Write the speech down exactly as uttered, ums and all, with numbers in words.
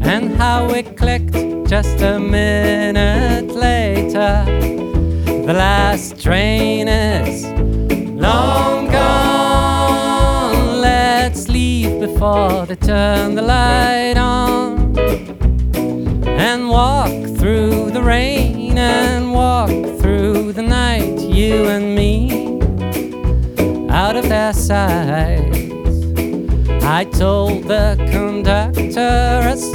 and how it clicked just a minute later. The last train is long gone. Let's leave before they turn the light on, and walk through the rain and walk through the night, you and me, out of their sight. I told the conductor a